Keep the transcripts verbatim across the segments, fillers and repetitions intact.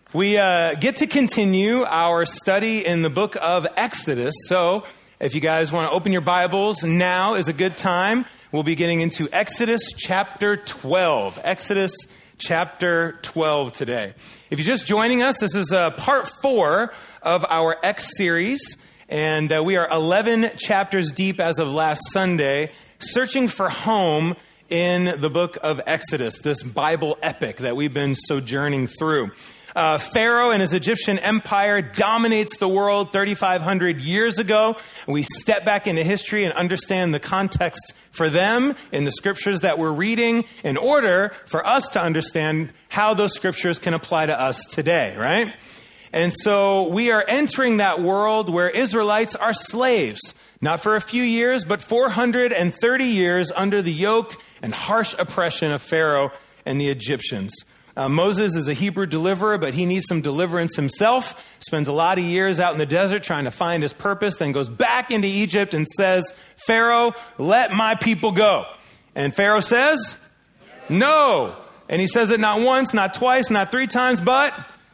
We uh, get to continue our study in the book of Exodus. So if you guys want to open your Bibles, now is a good time. We'll be getting into Exodus chapter twelve. Exodus chapter twelve today. If you're just joining us, this is uh, part four of our X series. And uh, we are eleven chapters deep as of last Sunday, searching for home in the book of Exodus, this Bible epic that we've been sojourning through. Uh, Pharaoh and his Egyptian empire dominates the world thirty-five hundred years ago. We step back into history and understand the context for them in the scriptures that we're reading in order for us to understand how those scriptures can apply to us today, right? And so we are entering that world where Israelites are slaves, not for a few years, but four hundred thirty years under the yoke and harsh oppression of Pharaoh and the Egyptians. Uh, Moses is a Hebrew deliverer, but he needs some deliverance himself. Spends a lot of years out in the desert trying to find his purpose, then goes back into Egypt and says, Pharaoh, let my people go. And Pharaoh says, no. And he says it not once, not twice, not three times, but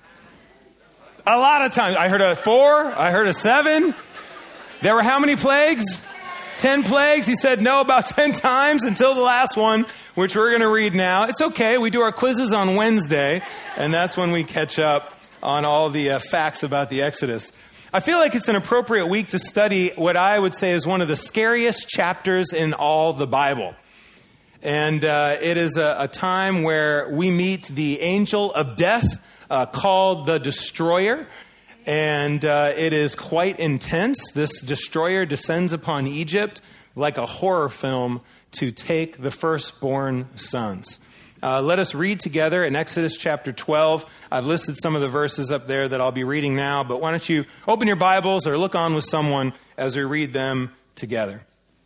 a lot of times. I heard a four, I heard a seven. There were how many plagues? Ten plagues. He said no about ten times until the last one, which we're going to read now. It's okay. We do our quizzes on Wednesday, and that's when we catch up on all the uh, facts about the Exodus. I feel like it's an appropriate week to study what I would say is one of the scariest chapters in all the Bible. And uh, it is a, a time where we meet the angel of death uh, called the Destroyer. And uh, it is quite intense. This destroyer descends upon Egypt like a horror film to take the firstborn sons. Uh, let us read together in Exodus chapter twelve. I've listed some of the verses up there that I'll be reading now, but why don't you open your Bibles or look on with someone as we read them together.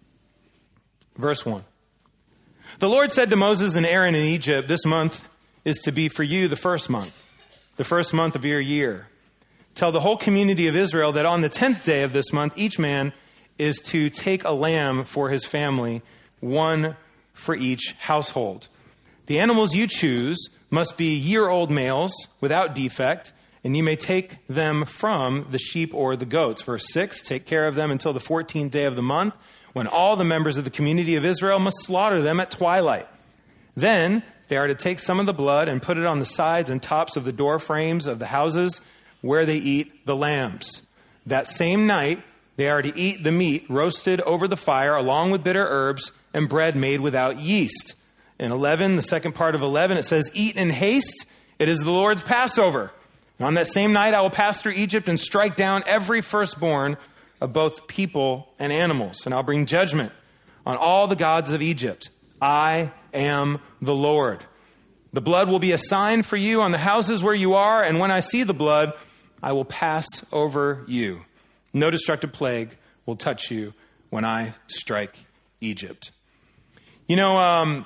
Verse one. The Lord said to Moses and Aaron in Egypt, this month is to be for you the first month, the first month of your year. Tell the whole community of Israel that on the tenth day of this month, each man is to take a lamb for his family, one for each household. The animals you choose must be year-old males without defect, and you may take them from the sheep or the goats. Verse six, take care of them until the fourteenth day of the month, when all the members of the community of Israel must slaughter them at twilight. Then they are to take some of the blood and put it on the sides and tops of the door frames of the houses where they eat the lambs. That same night, they are to eat the meat roasted over the fire along with bitter herbs and bread made without yeast. In eleven, the second part of eleven, it says, eat in haste. It is the Lord's Passover. And on that same night, I will pass through Egypt and strike down every firstborn of both people and animals. And I'll bring judgment on all the gods of Egypt. I am the Lord. The blood will be a sign for you on the houses where you are, and when I see the blood, I will pass over you. No destructive plague will touch you when I strike Egypt. You know, um,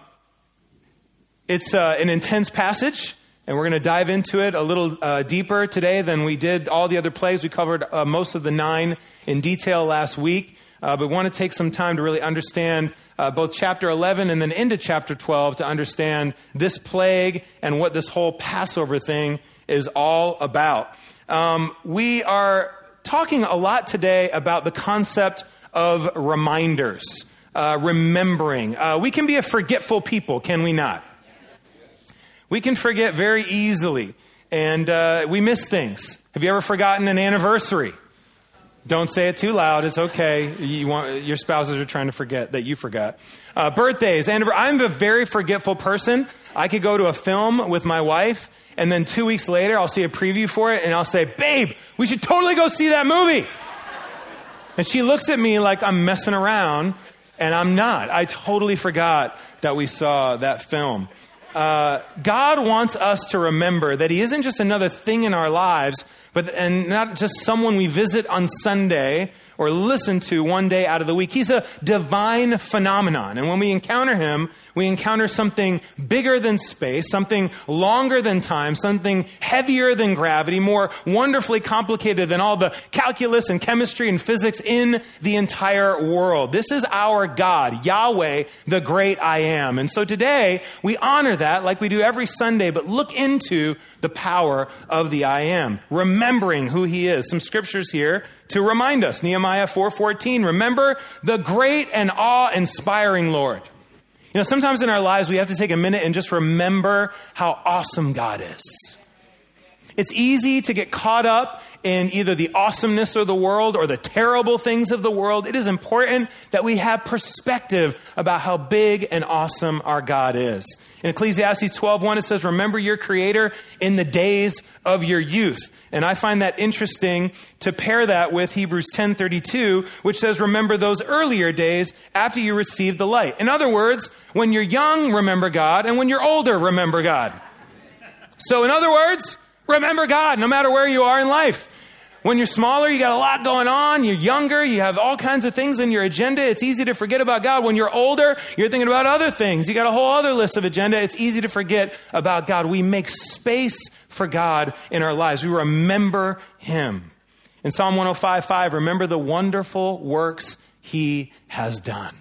it's uh, an intense passage, and we're going to dive into it a little uh, deeper today than we did all the other plagues. We covered uh, most of the nine in detail last week, uh, but we want to take some time to really understand uh, both chapter eleven and then into chapter twelve to understand this plague and what this whole Passover thing is all about. Um, we are talking a lot today about the concept of reminders, uh, remembering. Uh, we can be a forgetful people, can we not? We can forget very easily, and uh, we miss things. Have you ever forgotten an anniversary? Don't say it too loud. It's okay. You want, your spouses are trying to forget that you forgot. Uh, birthdays. Anniver- I'm a very forgetful person. I could go to a film with my wife, and then two weeks later, I'll see a preview for it, and I'll say, babe, we should totally go see that movie. And she looks at me like I'm messing around, and I'm not. I totally forgot that we saw that film. Uh, God wants us to remember that he isn't just another thing in our lives, but and not just someone we visit on Sunday or listen to one day out of the week. He's a divine phenomenon. And when we encounter him, we encounter something bigger than space, something longer than time, something heavier than gravity, more wonderfully complicated than all the calculus and chemistry and physics in the entire world. This is our God, Yahweh, the great I am. And so today we honor that like we do every Sunday, but look into the power of the I am, remembering who he is. Some scriptures here to remind us. Nehemiah four fourteen, remember the great and awe-inspiring Lord. You know, sometimes in our lives we have to take a minute and just remember how awesome God is. It's easy to get caught up in either the awesomeness of the world or the terrible things of the world. It is important that we have perspective about how big and awesome our God is. In Ecclesiastes twelve one, it says, remember your Creator in the days of your youth. And I find that interesting to pair that with Hebrews ten thirty-two, which says, remember those earlier days after you received the light. In other words, when you're young, remember God, and when you're older, remember God. So in other words, remember God no matter where you are in life. When you're smaller, you got a lot going on. You're younger. You have all kinds of things in your agenda. It's easy to forget about God. When you're older, you're thinking about other things. You got a whole other list of agenda. It's easy to forget about God. We make space for God in our lives. We remember him. In Psalm one oh five five, remember the wonderful works he has done.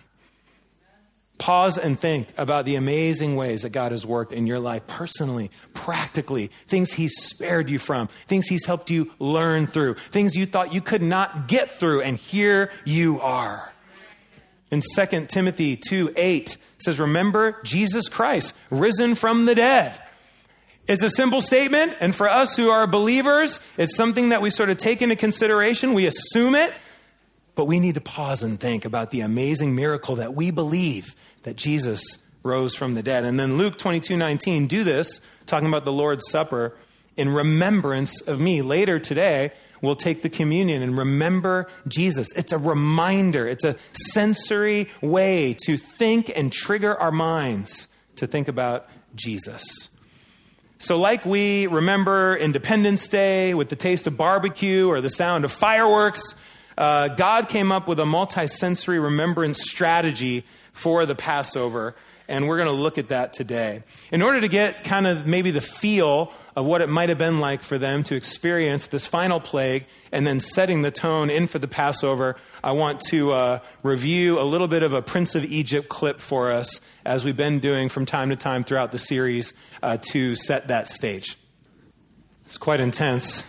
Pause and think about the amazing ways that God has worked in your life personally, practically, things he's spared you from, things he's helped you learn through, things you thought you could not get through, and here you are. In Second Timothy two eight, it says, remember Jesus Christ, risen from the dead. It's a simple statement, and for us who are believers, it's something that we sort of take into consideration. We assume it, but we need to pause and think about the amazing miracle that we believe that Jesus rose from the dead. And then Luke twenty-two nineteen, do this, talking about the Lord's Supper, in remembrance of me. Later today, we'll take the communion and remember Jesus. It's a reminder. It's a sensory way to think and trigger our minds to think about Jesus. So like we remember Independence Day with the taste of barbecue or the sound of fireworks, uh, God came up with a multi-sensory remembrance strategy for the Passover, and we're going to look at that today. In order to get kind of maybe the feel of what it might have been like for them to experience this final plague and then setting the tone in for the Passover, I want to uh, review a little bit of a Prince of Egypt clip for us, as we've been doing from time to time throughout the series uh, to set that stage. It's quite intense.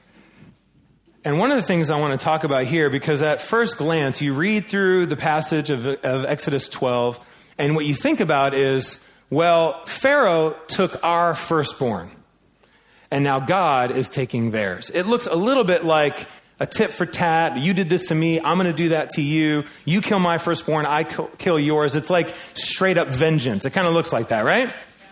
And one of the things I want to talk about here, because at first glance, you read through the passage of, of Exodus twelve, and what you think about is, well, Pharaoh took our firstborn, and now God is taking theirs. It looks a little bit like a tit for tat. You did this to me, I'm going to do that to you. You kill my firstborn, I kill yours. It's like straight up vengeance. It kind of looks like that, right?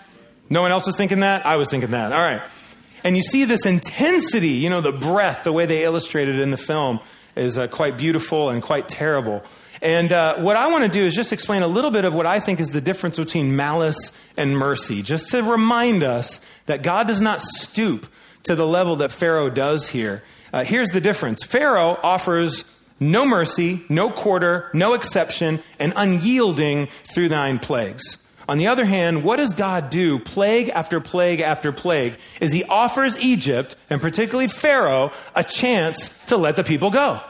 No one else was thinking that? I was thinking that. All right. And you see this intensity, you know, the breath, the way they illustrated it in the film is uh, quite beautiful and quite terrible. And uh, what I want to do is just explain a little bit of what I think is the difference between malice and mercy, just to remind us that God does not stoop to the level that Pharaoh does here. Uh, here's the difference. Pharaoh offers no mercy, no quarter, no exception, and unyielding through nine plagues. On the other hand, what does God do plague after plague after plague is he offers Egypt, and particularly Pharaoh, a chance to let the people go.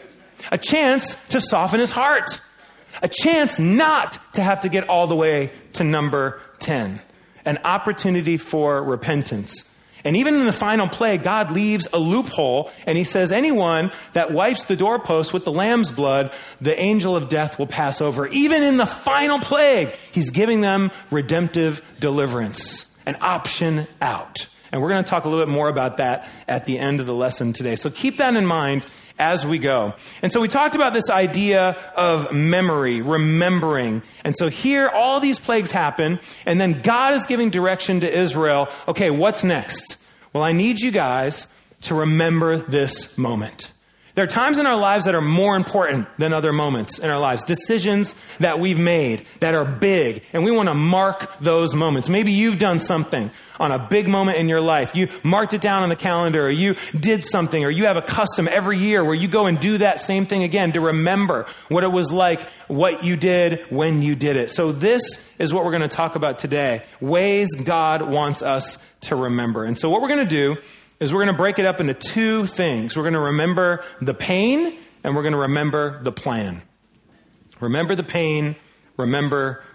A chance to soften his heart. A chance not to have to get all the way to number ten. An opportunity for repentance. And even in the final plague, God leaves a loophole, and he says, anyone that wipes the doorpost with the lamb's blood, the angel of death will pass over. Even in the final plague, he's giving them redemptive deliverance, an option out. And we're going to talk a little bit more about that at the end of the lesson today. So keep that in mind as we go. And so we talked about this idea of memory, remembering. And so here, all these plagues happen, and then God is giving direction to Israel. Okay, what's next? Well, I need you guys to remember this moment. There are times in our lives that are more important than other moments in our lives. Decisions that we've made that are big, and we want to mark those moments. Maybe you've done something on a big moment in your life. You marked it down on the calendar, or you did something, or you have a custom every year where you go and do that same thing again to remember what it was like, what you did when you did it. So this is what we're going to talk about today, ways God wants us to remember. And so what we're going to do is we're going to break it up into two things. We're going to remember the pain, and we're going to remember the plan. Remember the pain, remember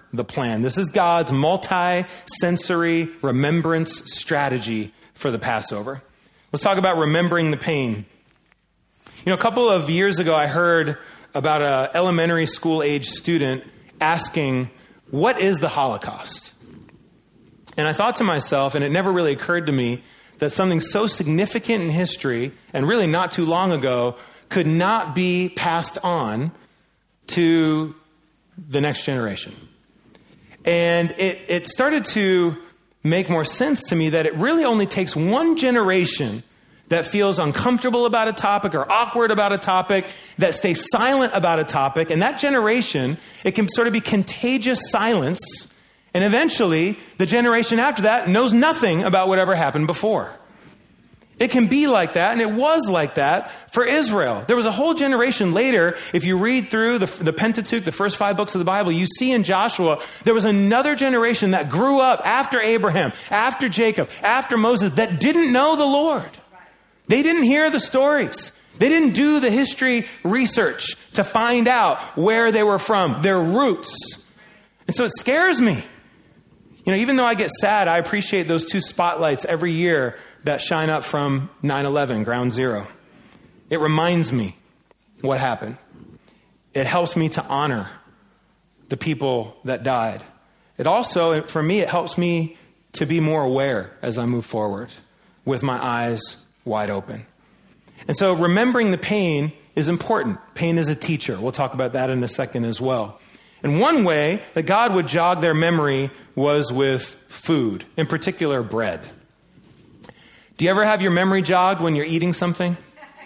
the plan. This is God's multi-sensory remembrance strategy for the Passover. Let's talk about remembering the pain. You know, a couple of years ago, I heard about an elementary school age student asking, what is the Holocaust? And I thought to myself, and it never really occurred to me, that something so significant in history, and really not too long ago, could not be passed on to the next generation. And it, it started to make more sense to me that it really only takes one generation that feels uncomfortable about a topic or awkward about a topic, that stays silent about a topic. And that generation, it can sort of be contagious silence. And eventually, the generation after that knows nothing about whatever happened before. It can be like that, and it was like that for Israel. There was a whole generation later, if you read through the, the Pentateuch, the first five books of the Bible, you see in Joshua, there was another generation that grew up after Abraham, after Jacob, after Moses, that didn't know the Lord. They didn't hear the stories. They didn't do the history research to find out where they were from, their roots. And so it scares me. You know, even though I get sad, I appreciate those two spotlights every year that shine up from nine eleven, Ground Zero. It reminds me what happened. It helps me to honor the people that died. It also, for me, it helps me to be more aware as I move forward with my eyes wide open. And so remembering the pain is important. Pain is a teacher. We'll talk about that in a second as well. And one way that God would jog their memory was with food, in particular bread. Do you ever have your memory jogged when you're eating something?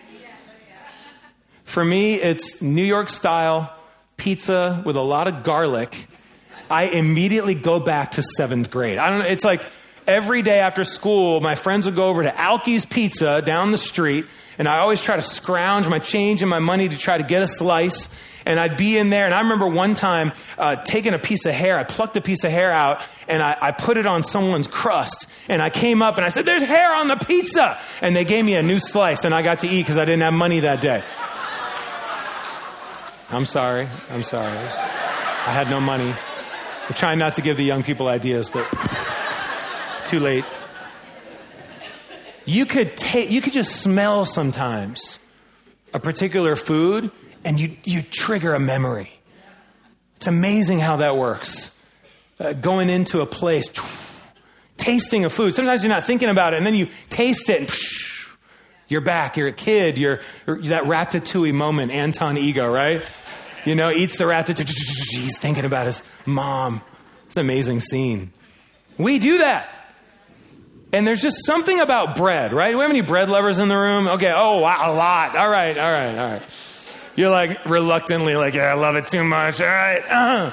For me, it's New York style pizza with a lot of garlic. I immediately go back to seventh grade. I don't know. It's like every day after school, my friends would go over to Alki's Pizza down the street, and I always try to scrounge my change and my money to try to get a slice. And I'd be in there, and I remember one time uh, taking a piece of hair. I plucked a piece of hair out, and I, I put it on someone's crust. And I came up, and I said, "There's hair on the pizza!" And they gave me a new slice, and I got to eat because I didn't have money that day. I'm sorry. I'm sorry. I, was, I had no money. I'm trying not to give the young people ideas, but too late. You could take, you could just smell sometimes a particular food, and you, you trigger a memory. It's amazing how that works. Uh, going into a place, tasting a food. Sometimes you're not thinking about it, and then you taste it, and psh, you're back. You're a kid. You're, you're that ratatouille moment, Anton Ego, right? You know, eats the ratatouille. He's thinking about his mom. It's an amazing scene. We do that. And there's just something about bread, right? Do we have any bread lovers in the room? Okay. Oh, wow, a lot. All right. All right. All right. You're like reluctantly like, yeah, I love it too much. All right. Uh-huh.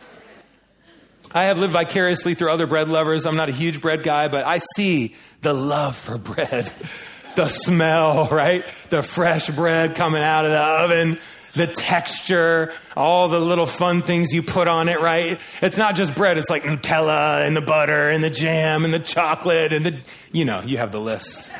I have lived vicariously through other bread lovers. I'm not a huge bread guy, but I see the love for bread, the smell, right? The fresh bread coming out of the oven, the texture, all the little fun things you put on it, right? It's not just bread. It's like Nutella and the butter and the jam and the chocolate and the, you know, you have the list.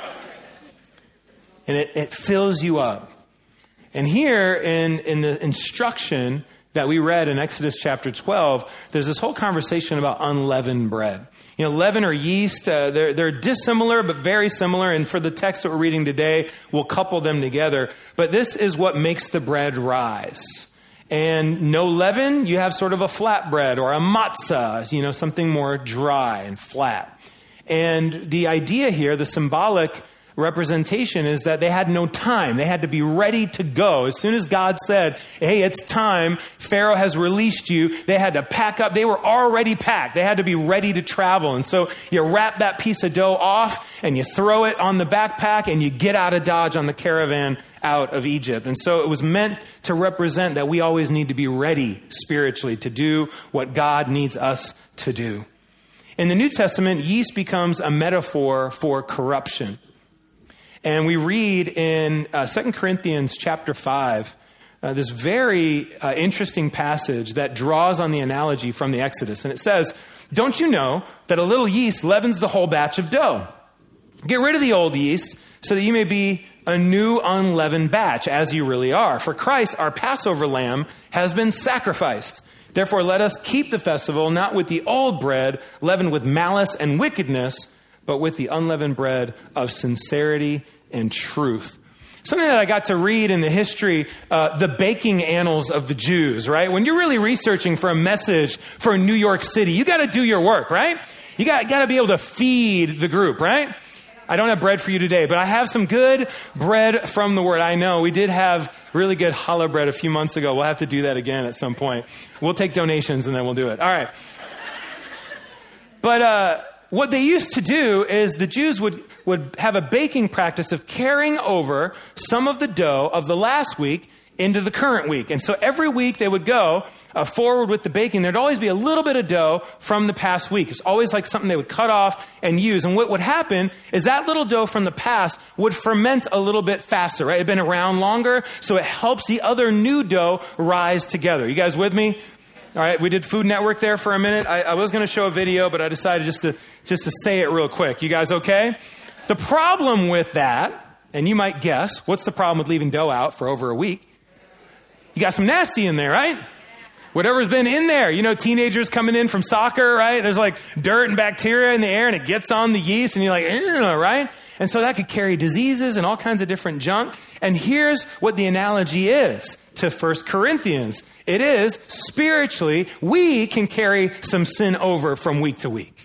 And it, it fills you up. And here in, in the instruction that we read in Exodus chapter twelve, there's this whole conversation about unleavened bread. You know, leaven or yeast, uh, they're, they're dissimilar but very similar. And for the text that we're reading today, we'll couple them together. But this is what makes the bread rise. And no leaven, you have sort of a flat bread or a matzah, you know, something more dry and flat. And the idea here, the symbolic representation is that they had no time. They had to be ready to go. As soon as God said, hey, it's time, Pharaoh has released you, they had to pack up. They were already packed. They had to be ready to travel. And so you wrap that piece of dough off and you throw it on the backpack and you get out of Dodge on the caravan out of Egypt. And so it was meant to represent that we always need to be ready spiritually to do what God needs us to do. In the New Testament, yeast becomes a metaphor for corruption. And we read in uh, Second Corinthians chapter five, uh, this very uh, interesting passage that draws on the analogy from the Exodus. And it says, don't you know that a little yeast leavens the whole batch of dough? Get rid of the old yeast so that you may be a new unleavened batch, as you really are. For Christ, our Passover lamb, has been sacrificed. Therefore, let us keep the festival not with the old bread, leavened with malice and wickedness, but with the unleavened bread of sincerity and truth. Something that I got to read in the history, uh, the baking annals of the Jews, right? When you're really researching for a message for New York City, you got to do your work, right? You got, got to be able to feed the group, right? I don't have bread for you today, but I have some good bread from the Word. I know we did have really good challah bread a few months ago. We'll have to do that again at some point. We'll take donations and then we'll do it. All right. But uh, what they used to do is the Jews would, would have a baking practice of carrying over some of the dough of the last week into the current week. And so every week they would go uh, forward with the baking. There'd always be a little bit of dough from the past week. It's always like something they would cut off and use. And what would happen is that little dough from the past would ferment a little bit faster, right? It had been around longer, so it helps the other new dough rise together. You guys with me? All right, we did Food Network there for a minute. I, I was going to show a video, but I decided just to just to say it real quick. You guys okay? The problem with that, and you might guess, what's the problem with leaving dough out for over a week? You got some nasty in there, right? Whatever's been in there. You know, teenagers coming in from soccer, right? There's like dirt and bacteria in the air and it gets on the yeast and you're like, right? And so that could carry diseases and all kinds of different junk. And here's what the analogy is to First Corinthians. It is spiritually, we can carry some sin over from week to week.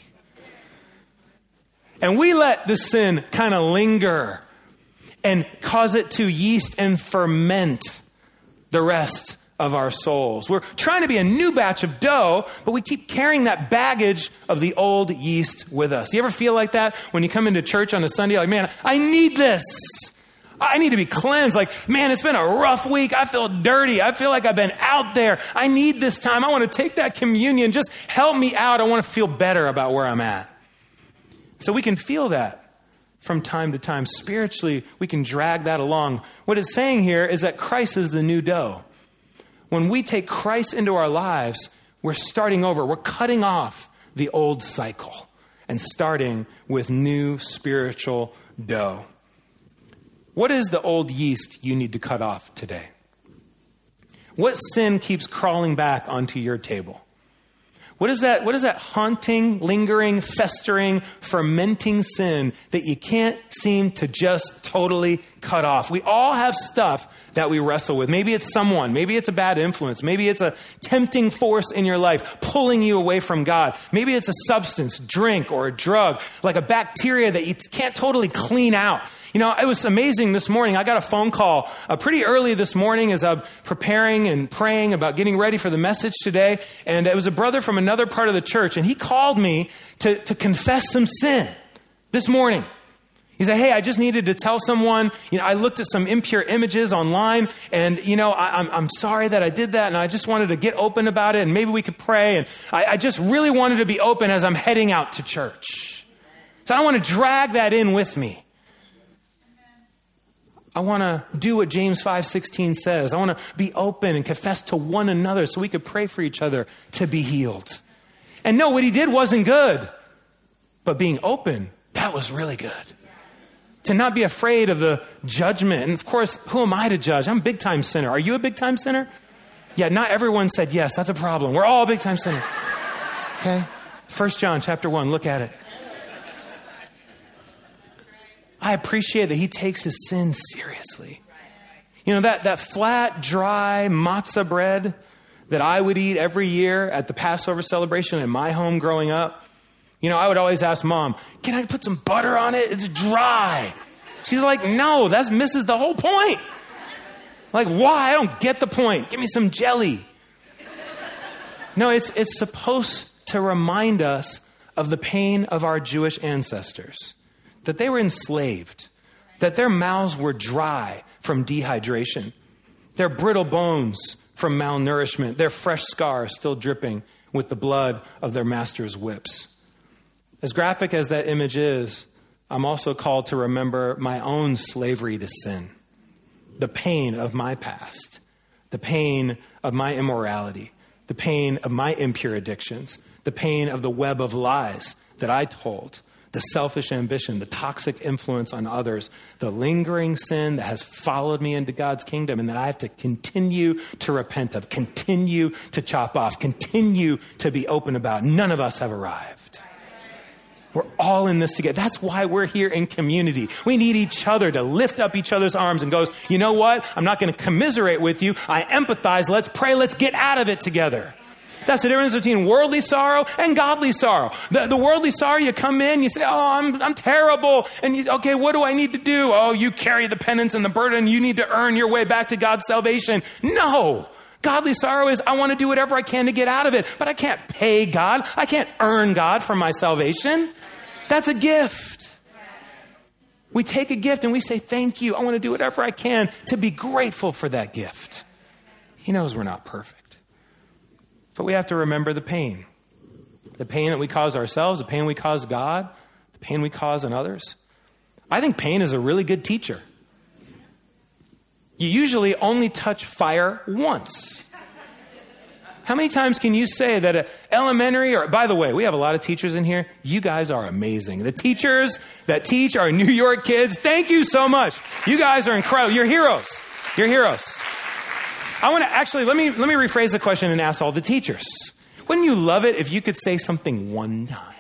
And we let the sin kind of linger and cause it to yeast and ferment the rest of our souls. We're trying to be a new batch of dough, but we keep carrying that baggage of the old yeast with us. You ever feel like that when you come into church on a Sunday? Like, man, I need this. I need to be cleansed. Like, man, it's been a rough week. I feel dirty. I feel like I've been out there. I need this time. I want to take that communion. Just help me out. I want to feel better about where I'm at. So we can feel that from time to time. Spiritually, we can drag that along. What it's saying here is that Christ is the new dough. When we take Christ into our lives, we're starting over. We're cutting off the old cycle and starting with new spiritual dough. What is the old yeast you need to cut off today? What sin keeps crawling back onto your table? What is that, what is that haunting, lingering, festering, fermenting sin that you can't seem to just totally cut off? We all have stuff that we wrestle with. Maybe it's someone. Maybe it's a bad influence. Maybe it's a tempting force in your life pulling you away from God. Maybe it's a substance, drink, or a drug, like a bacteria that you can't totally clean out. You know, it was amazing this morning. I got a phone call uh, pretty early this morning as I'm preparing and praying about getting ready for the message today. And it was a brother from another part of the church. And he called me to, to confess some sin this morning. He said, hey, I just needed to tell someone, you know, I looked at some impure images online and, you know, I, I'm, I'm sorry that I did that. And I just wanted to get open about it and maybe we could pray. And I, I just really wanted to be open as I'm heading out to church. So I don't want to drag that in with me. I want to do what James five sixteen says. I want to be open and confess to one another so we could pray for each other to be healed. And no, what he did wasn't good. But being open, that was really good. To not be afraid of the judgment. And of course, who am I to judge? I'm a big time sinner. Are you a big time sinner? Yeah, not everyone said yes. That's a problem. We're all big time sinners. Okay? First John chapter one, look at it. I appreciate that he takes his sin seriously. You know, that, that flat, dry matzah bread that I would eat every year at the Passover celebration in my home growing up. You know, I would always ask Mom, can I put some butter on it? It's dry. She's like, no, that misses the whole point. Like, why? I don't get the point. Give me some jelly. No, it's, it's supposed to remind us of the pain of our Jewish ancestors. That they were enslaved, that their mouths were dry from dehydration, their brittle bones from malnourishment, their fresh scars still dripping with the blood of their master's whips. As graphic as that image is, I'm also called to remember my own slavery to sin, the pain of my past, the pain of my immorality, the pain of my impure addictions, the pain of the web of lies that I told, the selfish ambition, the toxic influence on others, the lingering sin that has followed me into God's kingdom and that I have to continue to repent of, continue to chop off, continue to be open about. None of us have arrived. We're all in this together. That's why we're here in community. We need each other to lift up each other's arms and goes, you know what? I'm not going to commiserate with you. I empathize. Let's pray. Let's get out of it together. That's the difference between worldly sorrow and godly sorrow. The, the worldly sorrow, you come in, you say, oh, I'm, I'm terrible. And you, okay, what do I need to do? Oh, you carry the penance and the burden. You need to earn your way back to God's salvation. No. Godly sorrow is, I want to do whatever I can to get out of it, but I can't pay God. I can't earn God for my salvation. That's a gift. We take a gift and we say, thank you. I want to do whatever I can to be grateful for that gift. He knows we're not perfect. But we have to remember the pain. The pain that we cause ourselves, the pain we cause God, the pain we cause in others. I think pain is a really good teacher. You usually only touch fire once. How many times can you say that an elementary, or by the way, we have a lot of teachers in here. You guys are amazing. The teachers that teach our New York kids, thank you so much. You guys are incredible. You're heroes. You're heroes. I want to actually, let me let me rephrase the question and ask all the teachers. Wouldn't you love it if you could say something one time?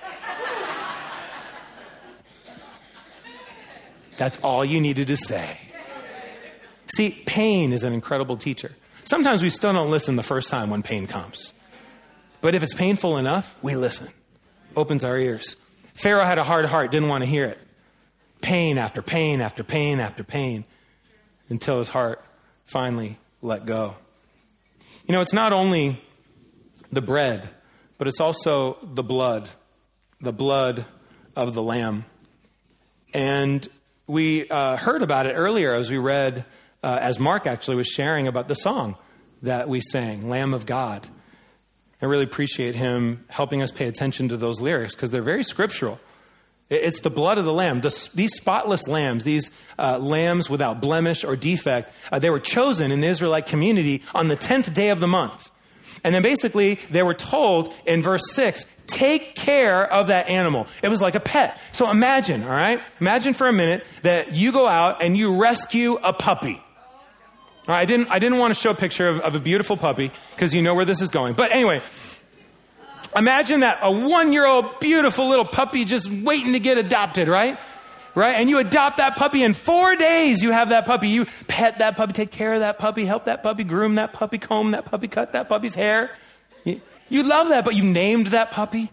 That's all you needed to say. See, pain is an incredible teacher. Sometimes we still don't listen the first time when pain comes. But if it's painful enough, we listen. Opens our ears. Pharaoh had a hard heart, didn't want to hear it. Pain after pain after pain after pain until his heart finally let go. You know, it's not only the bread, but it's also the blood, the blood of the Lamb. And we uh, heard about it earlier as we read, uh, as Mark actually was sharing about the song that we sang, Lamb of God. I really appreciate him helping us pay attention to those lyrics because they're very scriptural. It's the blood of the Lamb. The, these spotless lambs, these uh, lambs without blemish or defect, uh, they were chosen in the Israelite community on the tenth day of the month. And then basically they were told in verse six, take care of that animal. It was like a pet. So imagine, all right? Imagine for a minute that you go out and you rescue a puppy. All right, I didn't, I didn't want to show a picture of, of a beautiful puppy because you know where this is going. But anyway, imagine that a one-year-old beautiful little puppy just waiting to get adopted, right? Right? And you adopt that puppy in four days. You have that puppy. You pet that puppy, take care of that puppy, help that puppy, groom that puppy, comb that puppy, cut that puppy's hair. You, you love that, but you named that puppy.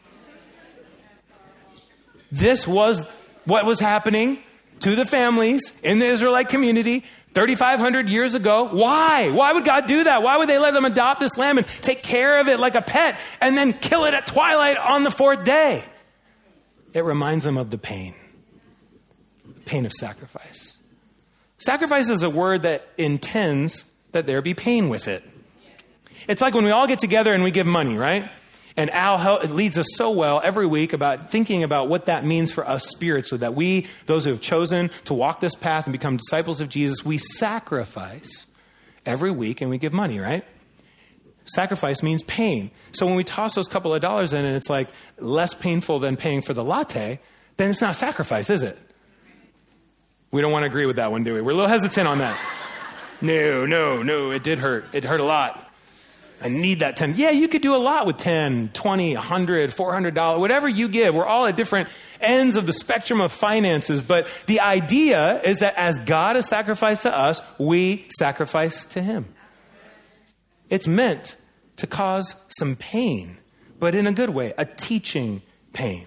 This was what was happening to the families in the Israelite community thirty-five hundred years ago. Why? Why would God do that? Why would they let them adopt this lamb and take care of it like a pet and then kill it at twilight on the fourth day? It reminds them of the pain. The pain of sacrifice. Sacrifice is a word that intends that there be pain with it. It's like when we all get together and we give money, right? And Al hel- leads us so well every week about thinking about what that means for us spiritually, that we, those who have chosen to walk this path and become disciples of Jesus, we sacrifice every week and we give money, right? Sacrifice means pain. So when we toss those couple of dollars in and it's like less painful than paying for the latte, then it's not sacrifice, is it? We don't want to agree with that one, do we? We're a little hesitant on that. No, no, no, it did hurt. It hurt a lot. I need that ten. Yeah, you could do a lot with ten, twenty, one hundred, four hundred dollars, whatever you give. We're all at different ends of the spectrum of finances. But the idea is that as God has sacrificed to us, we sacrifice to him. It's meant to cause some pain, but in a good way, a teaching pain.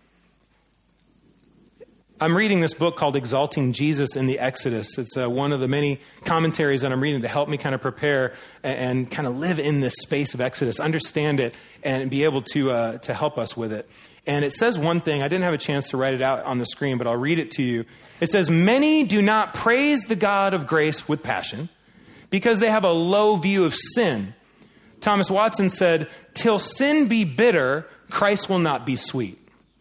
I'm reading this book called Exalting Jesus in the Exodus. It's uh, one of the many commentaries that I'm reading to help me kind of prepare and, and kind of live in this space of Exodus, understand it, and be able to uh, to help us with it. And it says one thing. I didn't have a chance to write it out on the screen, but I'll read it to you. It says, many do not praise the God of grace with passion because they have a low view of sin. Thomas Watson said, till sin be bitter, Christ will not be sweet.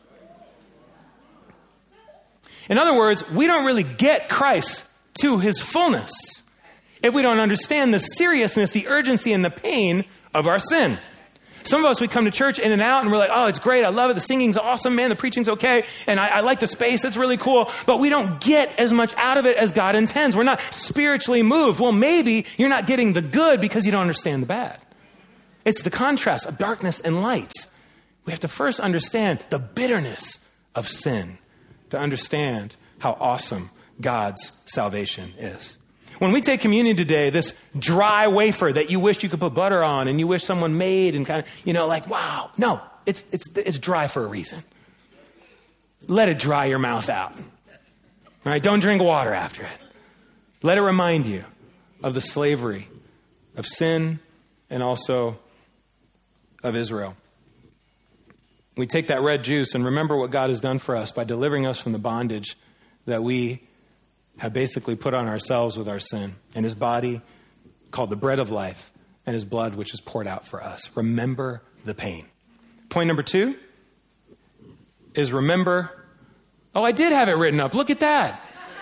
In other words, we don't really get Christ to his fullness if we don't understand the seriousness, the urgency, and the pain of our sin. Some of us, we come to church in and out and we're like, oh, it's great. I love it. The singing's awesome, man. The preaching's okay. And I, I like the space. It's really cool. But we don't get as much out of it as God intends. We're not spiritually moved. Well, maybe you're not getting the good because you don't understand the bad. It's the contrast of darkness and light. We have to first understand the bitterness of sin to understand how awesome God's salvation is. When we take communion today, this dry wafer that you wish you could put butter on and you wish someone made and kind of, you know, like, wow. No, it's, it's, it's dry for a reason. Let it dry your mouth out. All right? Don't drink water after it. Let it remind you of the slavery of sin and also of Israel. We take that red juice and remember what God has done for us by delivering us from the bondage that we have basically put on ourselves with our sin, and his body called the bread of life and his blood which is poured out for us. Remember the pain. Point number two is remember. Oh, I did have it written up. Look at that.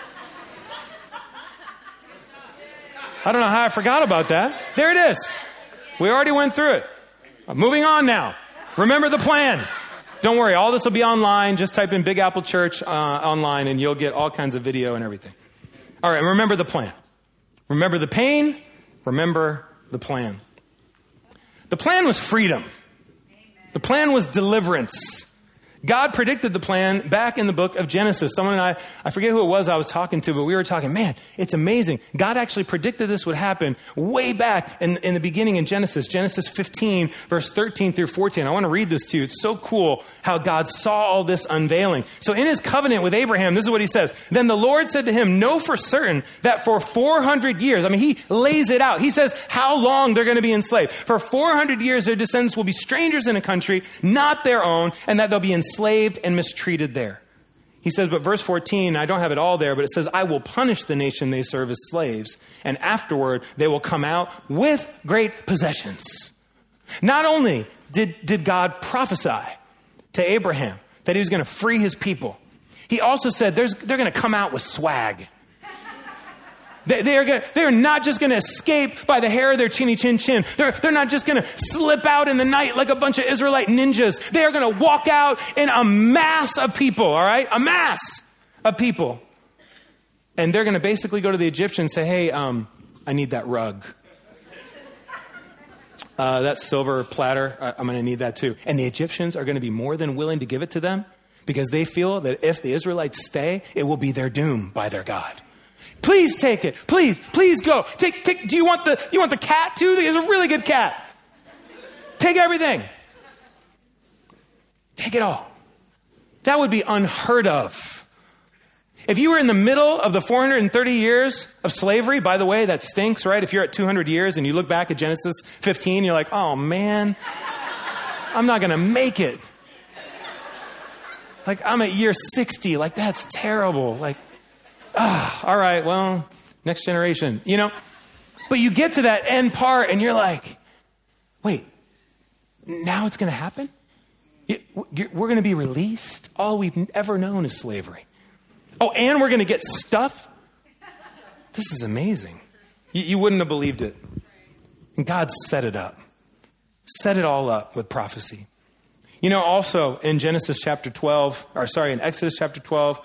I don't know how I forgot about that. There it is. We already went through it. I'm moving on now. Remember the plan. Don't worry. All this will be online. Just type in Big Apple Church uh, online and you'll get all kinds of video and everything. All right. Remember the plan. Remember the pain. Remember the plan. The plan was freedom. The plan was deliverance. God predicted the plan back in the book of Genesis. Someone and I, I forget who it was I was talking to, but we were talking, man, it's amazing. God actually predicted this would happen way back in, in the beginning in Genesis, Genesis fifteen, verse thirteen through fourteen. I want to read this to you. It's so cool how God saw all this unveiling. So in his covenant with Abraham, this is what he says. Then the Lord said to him, know for certain that for four hundred years, I mean, he lays it out. He says how long they're going to be enslaved. For four hundred years, their descendants will be strangers in a country, not their own, and that they'll be enslaved. Enslaved and mistreated there. He says, but verse fourteen, I don't have it all there, but it says, I will punish the nation they serve as slaves, and afterward they will come out with great possessions. Not only did, did God prophesy to Abraham that he was going to free his people, he also said there's, they're going to come out with swag. They, they're, gonna, they're not just going to escape by the hair of their chinny chin chin. They're, they're not just going to slip out in the night like a bunch of Israelite ninjas. They are going to walk out in a mass of people, all right? A mass of people. And they're going to basically go to the Egyptians and say, hey, um, I need that rug. Uh, that silver platter, uh, I'm going to need that too. And the Egyptians are going to be more than willing to give it to them because they feel that if the Israelites stay, it will be their doom by their God. Please take it. Please, please go. Take, take, do you want the, you want the cat too? It's a really good cat. Take everything. Take it all. That would be unheard of. If you were in the middle of the four hundred thirty years of slavery, by the way, that stinks, right? If you're at two hundred years and you look back at Genesis fifteen, you're like, oh man, I'm not going to make it. Like I'm at year sixty. Like that's terrible. Like, ah, all right, well, next generation, you know. But you get to that end part and you're like, wait, now it's going to happen? We're going to be released? All we've ever known is slavery. Oh, and we're going to get stuff? This is amazing. You, you wouldn't have believed it. And God set it up. Set it all up with prophecy. You know, also in Genesis chapter twelve, or sorry, in Exodus chapter twelve,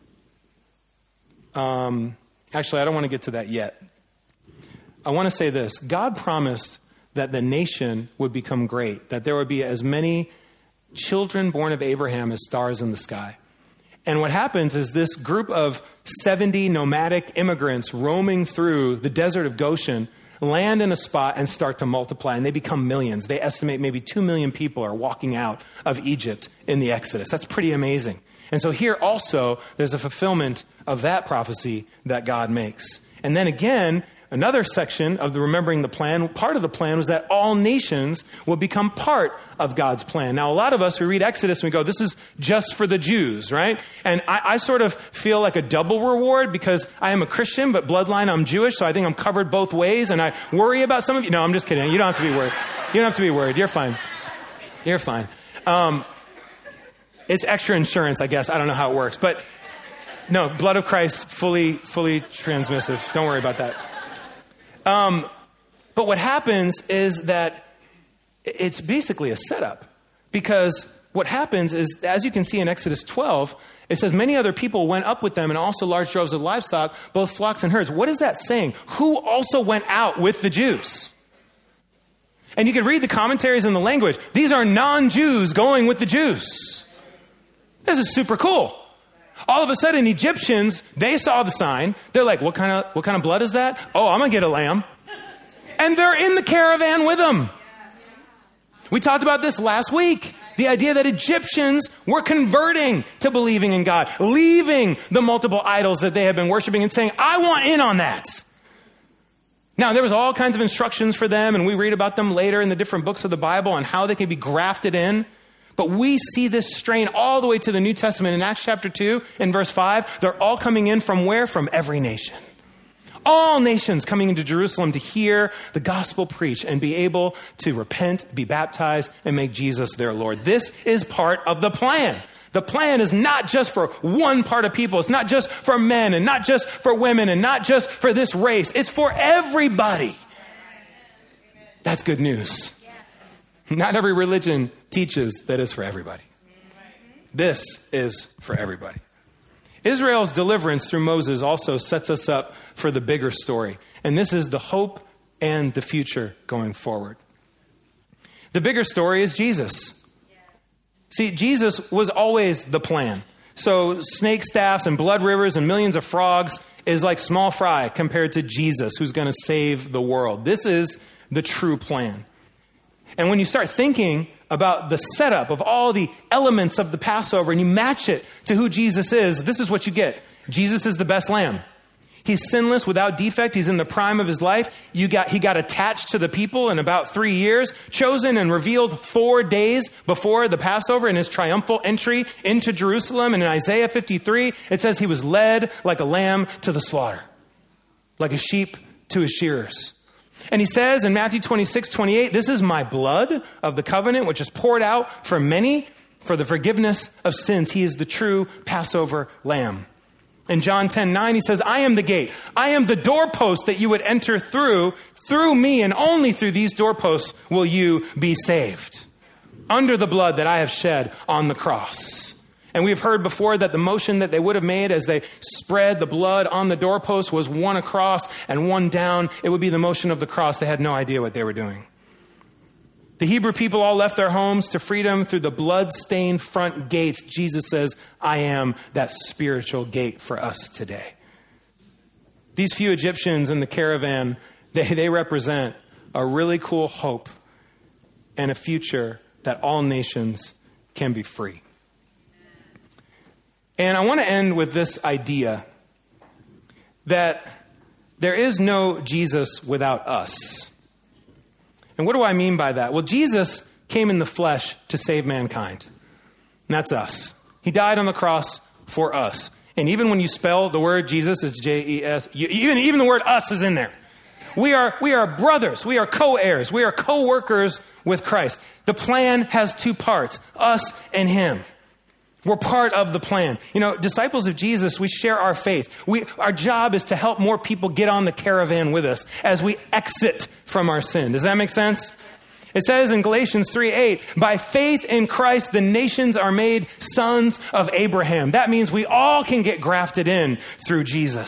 Um, actually, I don't want to get to that yet. I want to say this. God promised that the nation would become great, that there would be as many children born of Abraham as stars in the sky. And what happens is this group of seventy nomadic immigrants roaming through the desert of Goshen land in a spot and start to multiply, and they become millions. They estimate maybe two million people are walking out of Egypt in the Exodus. That's pretty amazing. And so here also, there's a fulfillment of that prophecy that God makes. And then again, another section of the remembering the plan, part of the plan was that all nations will become part of God's plan. Now, a lot of us, we read Exodus and we go, this is just for the Jews, right? And I, I sort of feel like a double reward because I am a Christian, but bloodline, I'm Jewish, so I think I'm covered both ways. And I worry about some of you. No, I'm just kidding. You don't have to be worried. You don't have to be worried. You're fine. You're fine. Um, It's extra insurance, I guess. I don't know how it works. But no, blood of Christ, fully, fully transmissive. Don't worry about that. Um, but what happens is that it's basically a setup, because what happens is, as you can see in Exodus twelve, it says many other people went up with them and also large droves of livestock, both flocks and herds. What is that saying? Who also went out with the Jews? And you can read the commentaries in the language. These are non-Jews going with the Jews. This is super cool. All of a sudden, Egyptians, they saw the sign. They're like, what kind of, what kind of blood is that? Oh, I'm going to get a lamb. And they're in the caravan with them. We talked about this last week. The idea that Egyptians were converting to believing in God, leaving the multiple idols that they had been worshiping and saying, I want in on that. Now, there was all kinds of instructions for them, and we read about them later in the different books of the Bible on how they can be grafted in. But we see this strain all the way to the New Testament. In Acts chapter two, in verse five, they're all coming in from where? From every nation. All nations coming into Jerusalem to hear the gospel preached and be able to repent, be baptized, and make Jesus their Lord. This is part of the plan. The plan is not just for one part of people. It's not just for men and not just for women and not just for this race. It's for everybody. That's good news. Not every religion teaches that it's for everybody. This is for everybody. Israel's deliverance through Moses also sets us up for the bigger story. And this is the hope and the future going forward. The bigger story is Jesus. See, Jesus was always the plan. So snake staffs and blood rivers and millions of frogs is like small fry compared to Jesus, who's going to save the world. This is the true plan. And when you start thinking about the setup of all the elements of the Passover and you match it to who Jesus is, this is what you get. Jesus is the best lamb. He's sinless, without defect. He's in the prime of his life. You got, he got attached to the people in about three years, chosen and revealed four days before the Passover in his triumphal entry into Jerusalem. And in Isaiah fifty-three, it says he was led like a lamb to the slaughter, like a sheep to his shearers. And he says in Matthew twenty-six, twenty-eight, this is my blood of the covenant, which is poured out for many for the forgiveness of sins. He is the true Passover lamb. In John ten, nine, he says, I am the gate. I am the doorpost that you would enter through. Through me and only through these doorposts will you be saved. Under the blood that I have shed on the cross. And we've heard before that the motion that they would have made as they spread the blood on the doorpost was one across and one down. It would be the motion of the cross. They had no idea what they were doing. The Hebrew people all left their homes to freedom through the blood-stained front gates. Jesus says, I am that spiritual gate for us today. These few Egyptians in the caravan, they, they represent a really cool hope and a future that all nations can be free. And I want to end with this idea that there is no Jesus without us. And what do I mean by that? Well, Jesus came in the flesh to save mankind. And that's us. He died on the cross for us. And even when you spell the word Jesus, it's J E S, even, even the word us is in there. We are, we are brothers. We are co-heirs. We are co-workers with Christ. The plan has two parts, us and him. We're part of the plan. You know, disciples of Jesus, we share our faith. We, our job is to help more people get on the caravan with us as we exit from our sin. Does that make sense? It says in Galatians three eight, by faith in Christ, the nations are made sons of Abraham. That means we all can get grafted in through Jesus.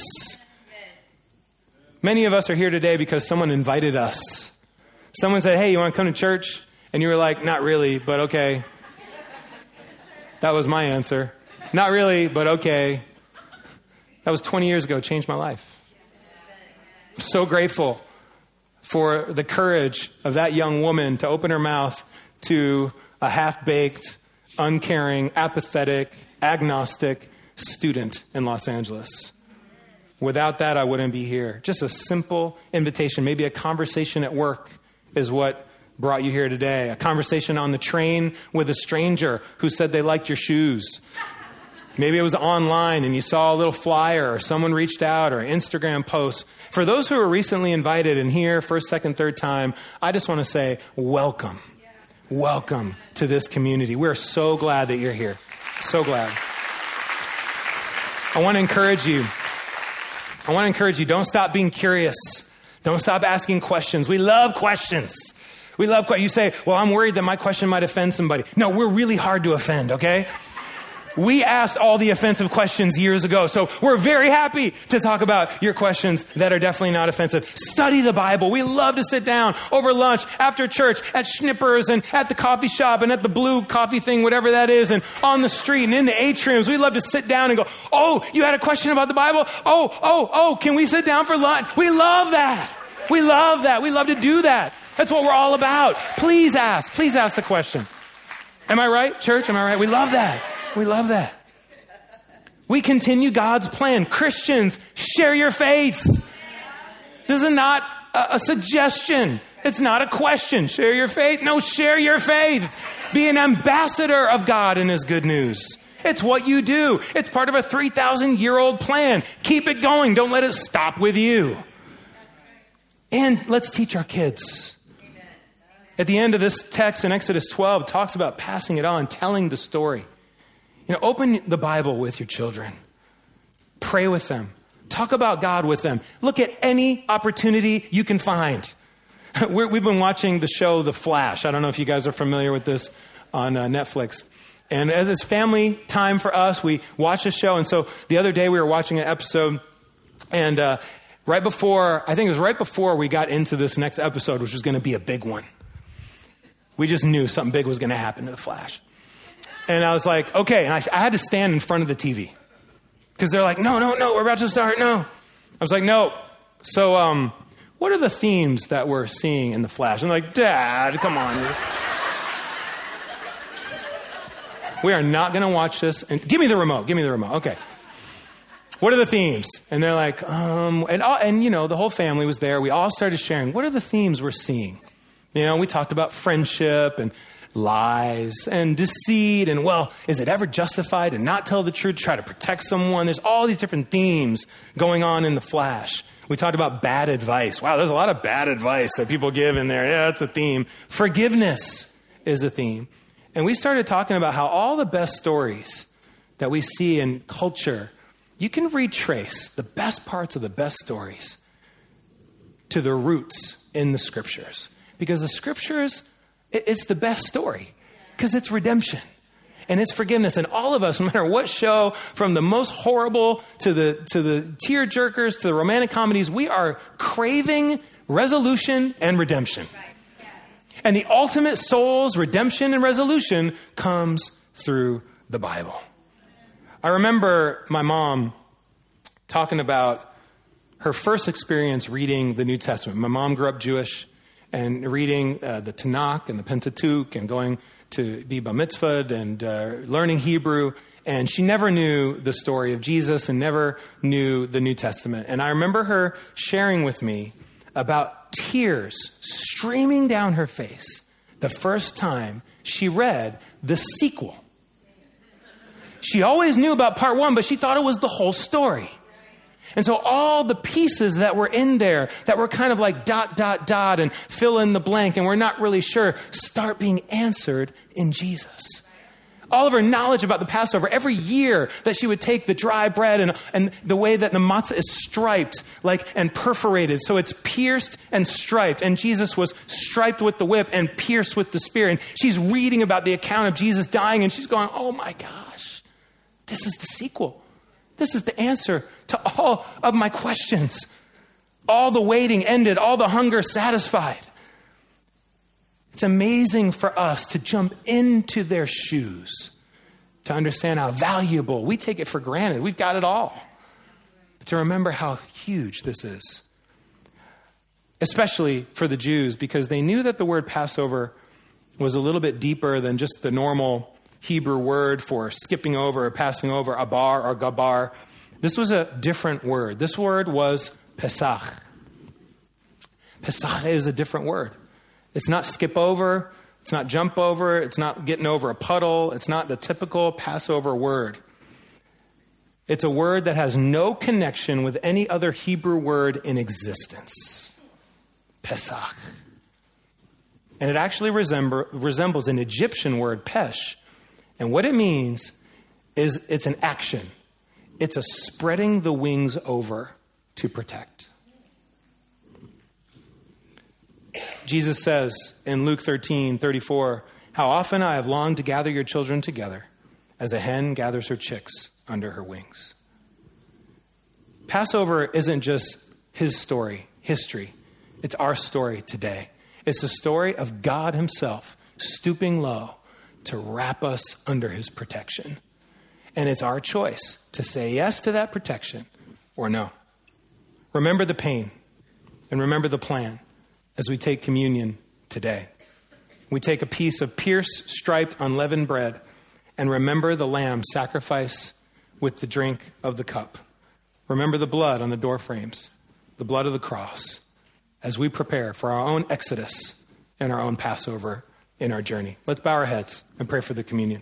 Many of us are here today because someone invited us. Someone said, hey, you want to come to church? And you were like, not really, but okay. That was my answer. Not really, but okay. That was twenty years ago. Changed my life. I'm so grateful for the courage of that young woman to open her mouth to a half-baked, uncaring, apathetic, agnostic student in Los Angeles. Without that, I wouldn't be here. Just a simple invitation, maybe a conversation at work is what brought you here today. A conversation on the train with a stranger who said they liked your shoes. Maybe it was online and you saw a little flyer or someone reached out or an Instagram post. For those who are recently invited and here first, second, third time, I just want to say welcome. Welcome to this community. We're so glad that you're here. So glad. I want to encourage you. I want to encourage you. Don't stop being curious. Don't stop asking questions. We love questions. We love questions. You say, well, I'm worried that my question might offend somebody. No, we're really hard to offend, okay? We asked all the offensive questions years ago, so we're very happy to talk about your questions that are definitely not offensive. Study the Bible. We love to sit down over lunch, after church, at Schnippers, and at the coffee shop, and at the blue coffee thing, whatever that is, and on the street, and in the atriums. We love to sit down and go, oh, you had a question about the Bible? Oh, oh, oh, can we sit down for lunch? We love that. We love that. We love to do that. That's what we're all about. Please ask. Please ask the question. Am I right, church? Am I right? We love that. We love that. We continue God's plan. Christians, share your faith. This is not a, a suggestion. It's not a question. Share your faith. No, share your faith. Be an ambassador of God and his good news. It's what you do. It's part of a three thousand year old plan. Keep it going. Don't let it stop with you. And let's teach our kids. At the end of this text in Exodus twelve, it talks about passing it on, telling the story. You know, open the Bible with your children. Pray with them. Talk about God with them. Look at any opportunity you can find. We're, we've been watching the show The Flash. I don't know if you guys are familiar with this on uh, Netflix. And as it's family time for us, we watch the show. And so the other day we were watching an episode, and uh, right before, I think it was right before we got into this next episode, which was going to be a big one. We just knew something big was going to happen to the Flash. And I was like, okay. And I, I had to stand in front of the T V because they're like, no, no, no, we're about to start. No. I was like, no. So um, what are the themes that we're seeing in the Flash? I'm like, Dad, come on. We are not going to watch this. And give me the remote. Give me the remote. Okay. What are the themes? And they're like, um, and, all, and you know, the whole family was there. We all started sharing. What are the themes we're seeing? You know, we talked about friendship and lies and deceit, and well, is it ever justified to not tell the truth, try to protect someone? There's all these different themes going on in the Flash. We talked about bad advice. Wow, there's a lot of bad advice that people give in there. Yeah, that's a theme. Forgiveness is a theme. And we started talking about how all the best stories that we see in culture, you can retrace the best parts of the best stories to the roots in the scriptures. Because the scriptures, it's the best story because it's redemption and it's forgiveness. And all of us, no matter what show, from the most horrible to the to the tear jerkers to the romantic comedies, we are craving resolution and redemption. And the ultimate soul's redemption and resolution comes through the Bible. I remember my mom talking about her first experience reading the New Testament. My mom grew up Jewish. And reading uh, the Tanakh and the Pentateuch and going to be bar mitzvahed and uh, learning Hebrew. And she never knew the story of Jesus and never knew the New Testament. And I remember her sharing with me about tears streaming down her face the first time she read the sequel. She always knew about part one, but she thought it was the whole story. And so all the pieces that were in there that were kind of like dot, dot, dot and fill in the blank and we're not really sure start being answered in Jesus. All of her knowledge about the Passover, every year that she would take the dry bread and, and the way that the matzah is striped like and perforated. So it's pierced and striped. And Jesus was striped with the whip and pierced with the spear. And she's reading about the account of Jesus dying and she's going, oh my gosh, this is the sequel. This is the answer to all of my questions. All the waiting ended, all the hunger satisfied. It's amazing for us to jump into their shoes, to understand how valuable, we take it for granted. We've got it all. But to remember how huge this is. Especially for the Jews, because they knew that the word Passover was a little bit deeper than just the normal Hebrew word for skipping over or passing over, abar or gabar. This was a different word. This word was Pesach. Pesach is a different word. It's not skip over. It's not jump over. It's not getting over a puddle. It's not the typical Passover word. It's a word that has no connection with any other Hebrew word in existence. Pesach. And it actually resemble, resembles an Egyptian word, pesh. And what it means is it's an action. It's a spreading the wings over to protect. Jesus says in Luke thirteen thirty-four, how often I have longed to gather your children together as a hen gathers her chicks under her wings. Passover isn't just his story, history. It's our story today. It's the story of God himself stooping low to wrap us under his protection. And it's our choice to say yes to that protection or no. Remember the pain and remember the plan as we take communion today. We take a piece of pierced, striped, unleavened bread and remember the lamb sacrifice with the drink of the cup. Remember the blood on the door frames, the blood of the cross, as we prepare for our own exodus and our own Passover in our journey. Let's bow our heads and pray for the communion.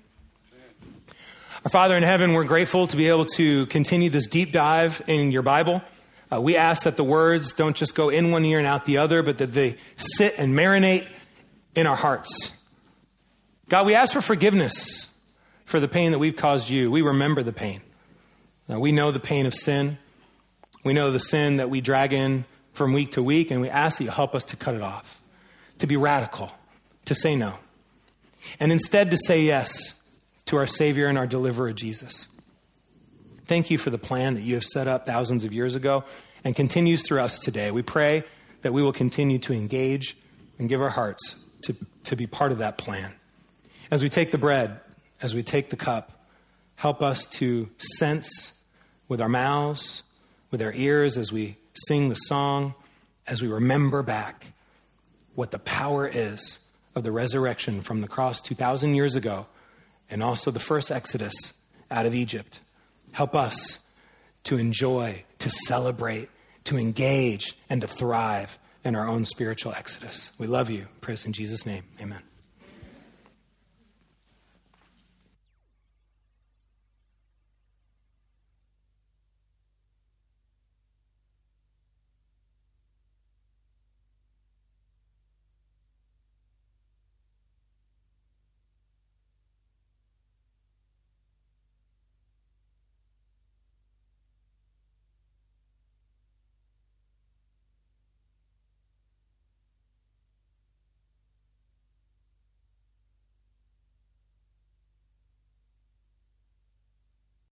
Our Father in heaven, we're grateful to be able to continue this deep dive in your Bible. Uh, we ask that the words don't just go in one ear and out the other, but that they sit and marinate in our hearts. God, we ask for forgiveness for the pain that we've caused you. We remember the pain. Uh, we know the pain of sin. We know the sin that we drag in from week to week, and we ask that you help us to cut it off, to be radical, to say no, and instead to say yes to our Savior and our deliverer, Jesus. Thank you for the plan that you have set up thousands of years ago and continues through us today. We pray that we will continue to engage and give our hearts to, to be part of that plan. As we take the bread, as we take the cup, help us to sense with our mouths, with our ears, as we sing the song, as we remember back what the power is of the resurrection from the cross two thousand years ago, and also the first exodus out of Egypt. Help us to enjoy, to celebrate, to engage, and to thrive in our own spiritual exodus. We love you. Praise in Jesus' name. Amen.